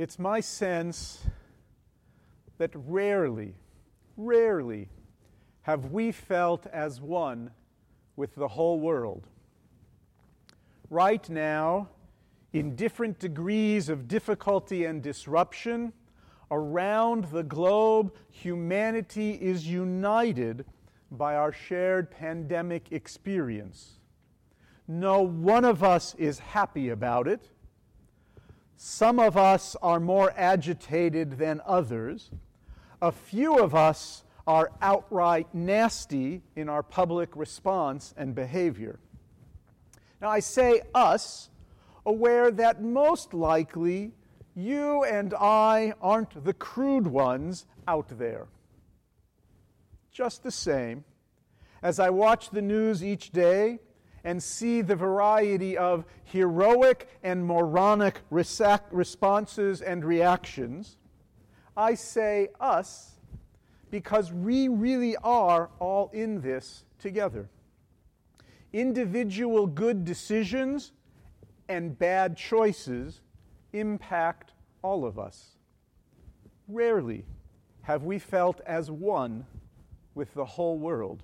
It's my sense that rarely have we felt as one with the whole world. Right now, in different degrees of difficulty and disruption, around the globe, humanity is united by our shared pandemic experience. No one of us is happy about it. Some of us are more agitated than others. A few of us are outright nasty in our public response and behavior. Now, I say us, aware that most likely you and I aren't the crude ones out there. Just the same, as I watch the news each day and see the variety of heroic and moronic responses and reactions, I say us because we really are all in this together. Individual good decisions and bad choices impact all of us. Rarely have we felt as one with the whole world.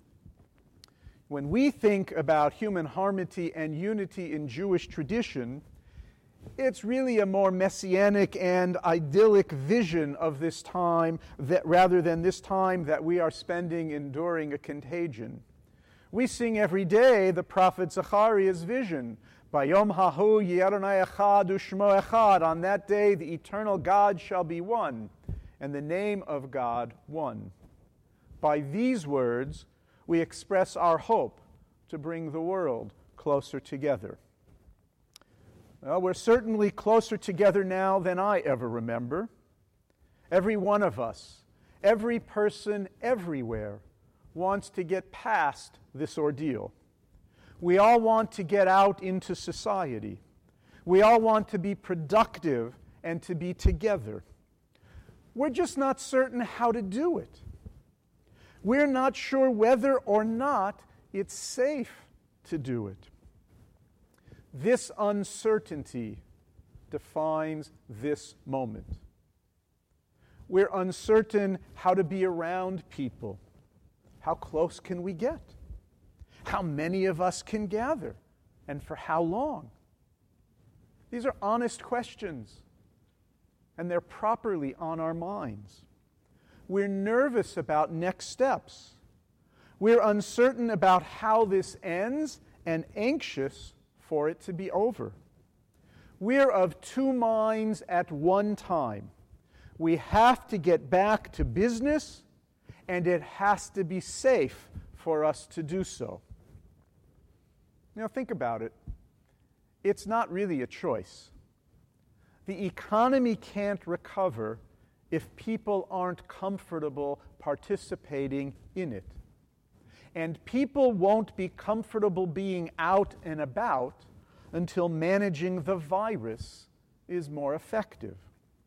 When we think about human harmony and unity in Jewish tradition, it's really a more messianic and idyllic vision of this time rather than this time that we are spending enduring a contagion. We sing every day the prophet Zechariah's vision. Bayom hahu Yadonai echad u'shmo echad. On that day the eternal God shall be one, and the name of God one. By these words, we express our hope to bring the world closer together. Well, we're certainly closer together now than I ever remember. Every one of us, every person everywhere wants to get past this ordeal. We all want to get out into society. We all want to be productive and to be together. We're just not certain how to do it. We're not sure whether or not it's safe to do it. This uncertainty defines this moment. We're uncertain how to be around people. How close can we get? How many of us can gather? And for how long? These are honest questions, and they're properly on our minds. We're nervous about next steps. We're uncertain about how this ends and anxious for it to be over. We're of two minds at one time. We have to get back to business, and it has to be safe for us to do so. Think about it. It's not really a choice. The economy can't recover if people aren't comfortable participating in it. And people won't be comfortable being out and about until managing the virus is more effective.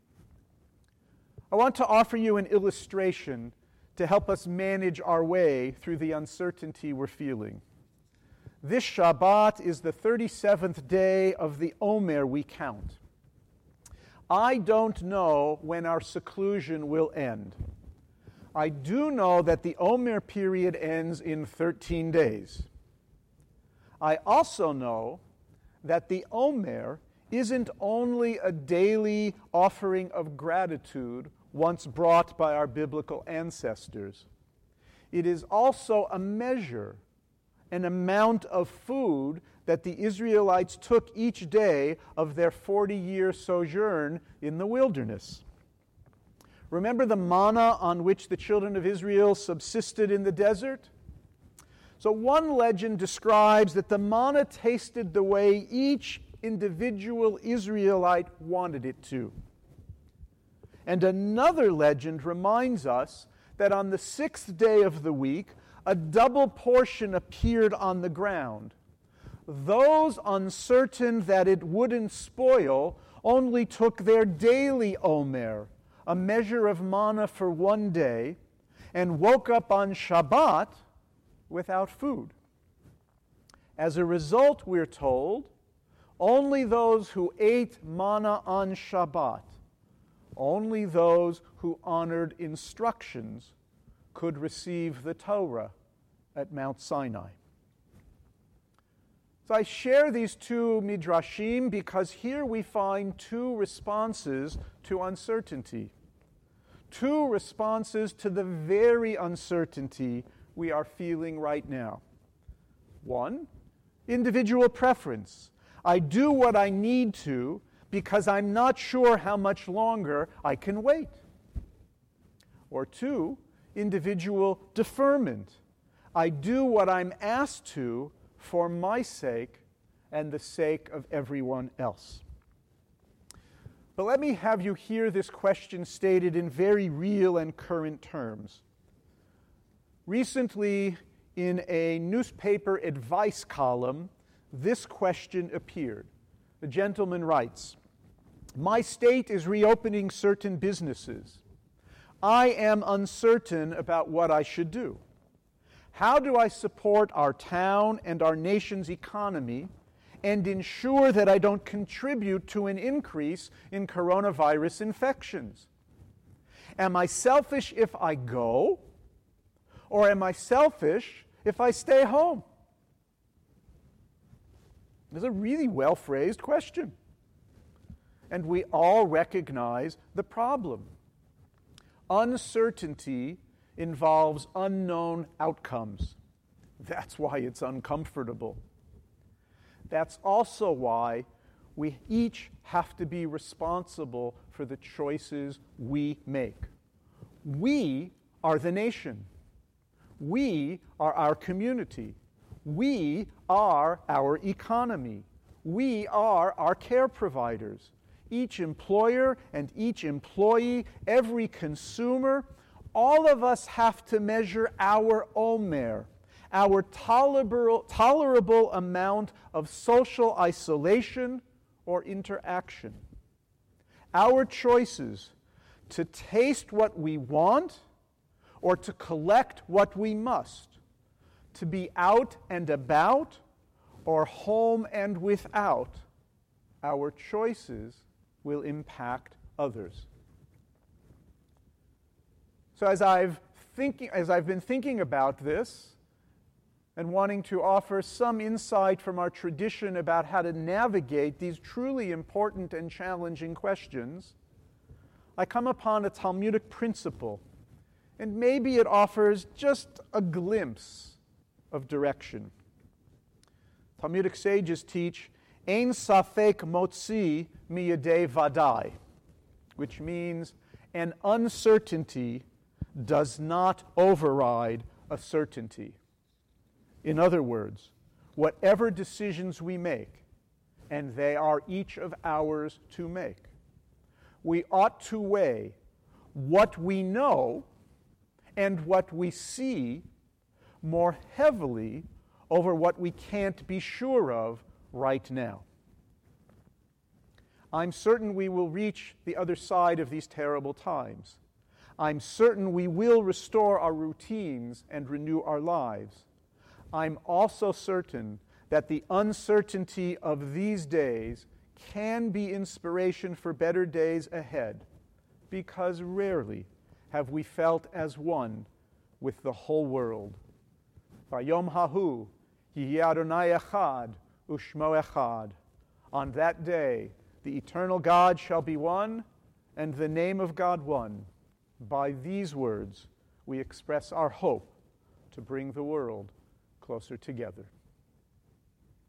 I want to offer you an illustration to help us manage our way through the uncertainty we're feeling. This Shabbat is the 37th day of the Omer we count. I don't know when our seclusion will end. I do know that the Omer period ends in 13 days. I also know that the Omer isn't only a daily offering of gratitude once brought by our biblical ancestors. It is also a measure, an amount of food that the Israelites took each day of their 40-year sojourn in the wilderness. Remember the manna on which the children of Israel subsisted in the desert? So one legend describes that the manna tasted the way each individual Israelite wanted it to. And another legend reminds us that on the 6th day of the week, a double portion appeared on the ground. Those uncertain that it wouldn't spoil only took their daily Omer, a measure of manna for one day, and woke up on Shabbat without food. As a result, we're told, only those who ate manna on Shabbat Only those who honored instructions could receive the Torah at Mount Sinai. So I share these two midrashim because here we find two responses to uncertainty. Two responses to the very uncertainty we are feeling right now. One, individual preference. I do what I need to because I'm not sure how much longer I can wait. Or two, individual deferment. I do what I'm asked to for my sake and the sake of everyone else. But let me have you hear this question stated in very real and current terms. Recently, in a newspaper advice column, this question appeared. The gentleman writes, "My state is reopening certain businesses. I am uncertain about what I should do. How do I support our town and our nation's economy and ensure that I don't contribute to an increase in coronavirus infections? Am I selfish if I go, or am I selfish if I stay home?" It's a really well-phrased question. And we all recognize the problem. Uncertainty involves unknown outcomes. That's why it's uncomfortable. That's also why we each have to be responsible for the choices we make. We are the nation. We are our community. We are our economy. We are our care providers. Each employer and each employee, every consumer, all of us have to measure our omer, our tolerable amount of social isolation or interaction. Our choices to taste what we want or to collect what we must, to be out and about or home and without, our choices will impact others. So as I've been thinking about this and wanting to offer some insight from our tradition about how to navigate these truly important and challenging questions, I come upon a Talmudic principle, and maybe it offers just a glimpse of direction. Talmudic sages teach, "Ein safek motzi miyadei vadai," which means an uncertainty does not override a certainty. In other words, whatever decisions we make, and they are each of ours to make, we ought to weigh what we know and what we see more heavily over what we can't be sure of right now. I'm certain we will reach the other side of these terrible times. I'm certain we will restore our routines and renew our lives. I'm also certain that the uncertainty of these days can be inspiration for better days ahead, because rarely have we felt as one with the whole world. Vayom hahu yihyeh Adonai echad ushmo echad. On that day, the eternal God shall be one, and the name of God one. By these words, we express our hope to bring the world closer together.